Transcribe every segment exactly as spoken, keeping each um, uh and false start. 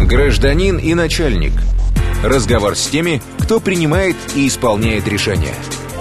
Гражданин и начальник. Разговор с теми, кто принимает и исполняет решения.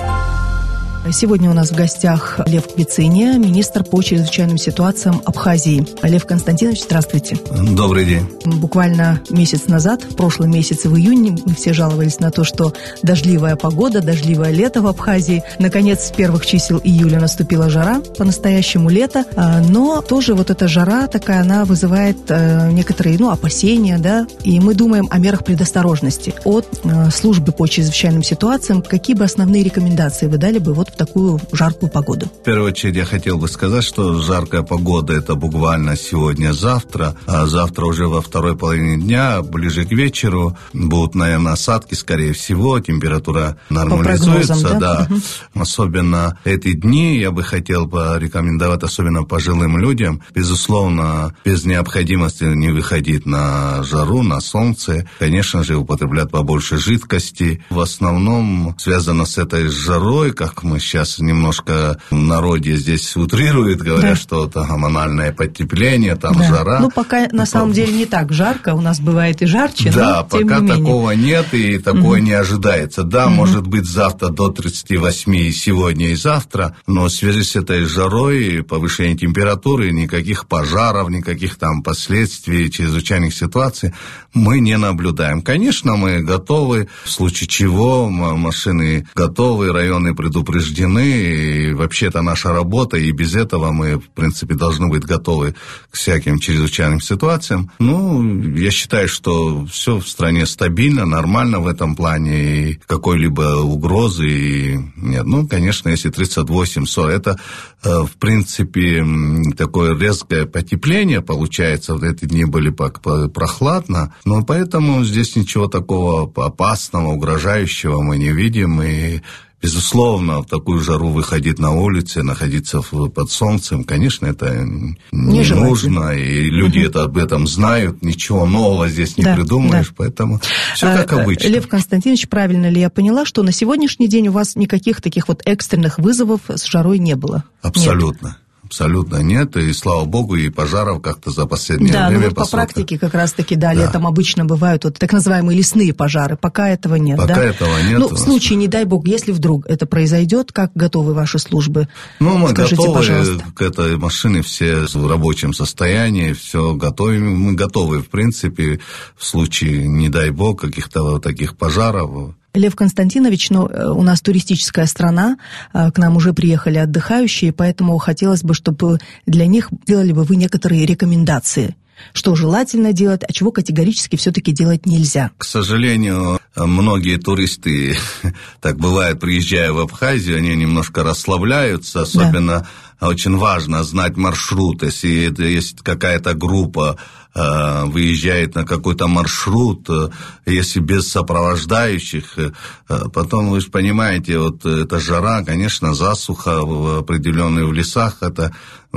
Сегодня у нас в гостях Лев Квициния, министр по чрезвычайным ситуациям Абхазии. Лев Константинович, здравствуйте. Добрый день. Буквально месяц назад, в прошлом месяце, в июне, мы все жаловались на то, что дождливая погода, дождливое лето в Абхазии. Наконец, с первых чисел июля наступила жара, по-настоящему лето. Но тоже вот эта жара такая, она вызывает некоторые, ну, опасения, да, и мы думаем о мерах предосторожности. От службы по чрезвычайным ситуациям, какие бы основные рекомендации вы дали бы вот в такую жаркую погоду? В первую очередь я хотел бы сказать, что жаркая погода — это буквально сегодня-завтра, а завтра уже во второй половине дня, ближе к вечеру, будут, наверное, осадки, скорее всего, температура нормализуется. По прогнозам, да? Да. Угу. Особенно эти дни я бы хотел порекомендовать, особенно пожилым людям, безусловно, без необходимости не выходить на жару, на солнце, конечно же, употреблять побольше жидкости. В основном связано с этой жарой, как мы сейчас немножко в народе здесь утрирует, говоря, да, что это гормональное потепление, там да. жара. Ну, пока на самом деле не так жарко, у нас бывает и жарче, да, но тем пока не менее. Такого нет и такое угу. не ожидается. Да, угу. может быть завтра до тридцати восьми и сегодня, и завтра, но в связи с этой жарой, повышением температуры, никаких пожаров, никаких там последствий, чрезвычайных ситуаций мы не наблюдаем. Конечно, мы готовы, в случае чего машины готовы, районы предупреждены, и вообще это наша работа, и без этого мы, в принципе, должны быть готовы к всяким чрезвычайным ситуациям. Ну, я считаю, что все в стране стабильно, нормально в этом плане, и какой-либо угрозы и нет. Ну, конечно, если тридцать восемь сорок, это, в принципе, такое резкое потепление получается. В эти дни были прохладно, но поэтому здесь ничего такого опасного, угрожающего мы не видим, и безусловно, в такую жару выходить на улицу, находиться под солнцем, конечно, это не нужно, и люди угу. это, об этом знают, ничего нового здесь не да, как-то да. поэтому все а, как обычно. Лев Константинович, правильно ли я поняла, что на сегодняшний день у вас никаких таких вот экстренных вызовов с жарой не было? Абсолютно. Нет. Абсолютно нет, и слава богу, и пожаров как-то за последнее да, время. Да, ну вот по практике как раз-таки, да, да, летом обычно бывают вот так называемые лесные пожары, пока этого нет. Пока да? этого нет. Ну, в случае, не дай бог, если вдруг это произойдет, как готовы ваши службы? Ну, мы Скажите, готовы пожалуйста. К этой машине, все в рабочем состоянии, все готовим, мы готовы, в принципе, в случае, не дай бог, каких-то вот таких пожаров. Лев Константинович, ну, у нас туристическая страна, к нам уже приехали отдыхающие, поэтому хотелось бы, чтобы для них делали бы вы некоторые рекомендации. Что желательно делать, а чего категорически все-таки делать нельзя? К сожалению, многие туристы, так бывает, приезжая в Абхазию, они немножко расслабляются, особенно да. очень важно знать маршрут. Если есть какая-то группа, выезжает на какой-то маршрут, если без сопровождающих, потом, вы же понимаете, вот эта жара, конечно, засуха в определенных в лесах, это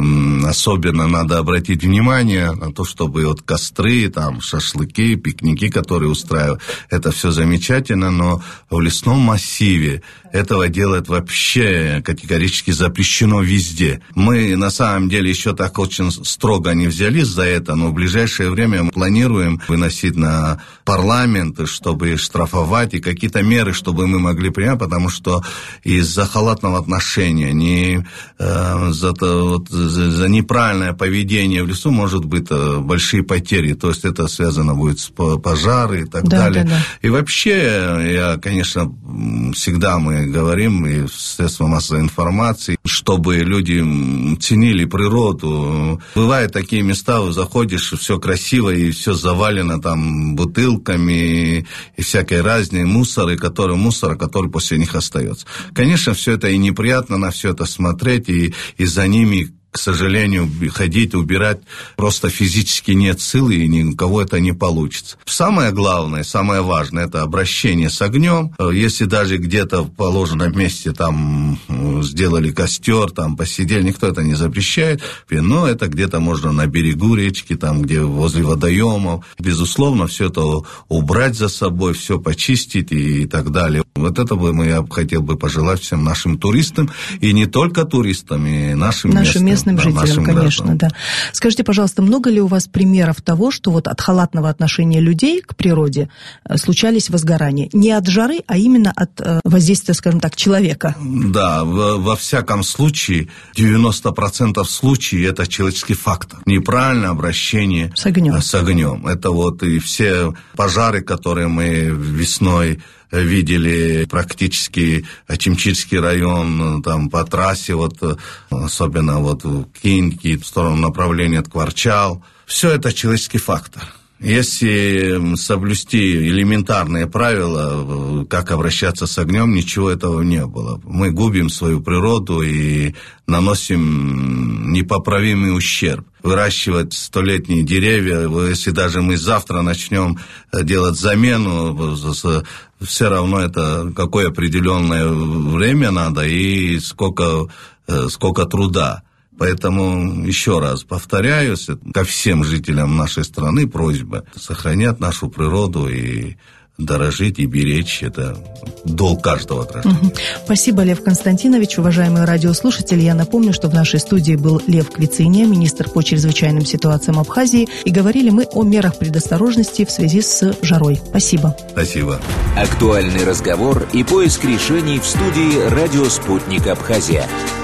особенно надо обратить внимание на то, чтобы вот костры, там, шашлыки, пикники, которые устраивают, это все замечательно, но в лесном массиве этого делать вообще категорически запрещено везде. Мы, на самом деле, еще так очень строго не взялись за это, но в ближайшее время мы планируем выносить на парламент, чтобы штрафовать, и какие-то меры, чтобы мы могли принять, потому что из-за халатного отношения, не, э, за, вот, за, за неправильное поведение в лесу может быть э, большие потери, то есть это связано будет с пожарами и так да, далее. Да, да. И вообще, я, конечно, всегда мы говорим и в средствах массовой информации, чтобы люди ценили природу. Бывают такие места, вы заходишь, все красиво, и все завалено там бутылками и всякой разной мусоры, который, мусора, который после них остается. Конечно, все это и неприятно на все это смотреть, и, и за ними, к сожалению, ходить, убирать просто физически нет силы, и ни у кого это не получится. Самое главное, самое важное, это обращение с огнем. Если даже где-то в положенном месте там сделали костер, там посидели, никто это не запрещает, но это где-то можно на берегу речки, там, где возле водоемов. Безусловно, все это убрать за собой, все почистить и так далее. Вот это бы я хотел бы пожелать всем нашим туристам, и не только туристам, и нашим, нашим местным. местным да, жителям, конечно, гражданам. да. Скажите, пожалуйста, много ли у вас примеров того, что вот от халатного отношения людей к природе случались возгорания? Не от жары, а именно от воздействия, скажем так, человека? Да, в, во всяком случае, девяносто процентов случаев это человеческий фактор. Неправильное обращение с огнем. с огнем. Это вот и все пожары, которые мы весной видели, практически Чимчильский район, там по трассе, вот, особенно вот в Кинки, в сторону направления Ткварчал. Все это человеческий фактор. Если соблюсти элементарные правила, как обращаться с огнем, ничего этого не было. Мы губим свою природу и наносим непоправимый ущерб. Выращивать столетние деревья, если даже мы завтра начнем делать замену, все равно это какое определенное время надо и сколько, сколько труда. Поэтому, еще раз повторяюсь, ко всем жителям нашей страны просьба сохранять нашу природу и дорожить и беречь. Это долг каждого гражданина. Угу. Спасибо, Лев Константинович. Уважаемые радиослушатели, я напомню, что в нашей студии был Лев Квициния, министр по чрезвычайным ситуациям Абхазии, и говорили мы о мерах предосторожности в связи с жарой. Спасибо. Спасибо. Актуальный разговор и поиск решений в студии «Радио Спутник Абхазия».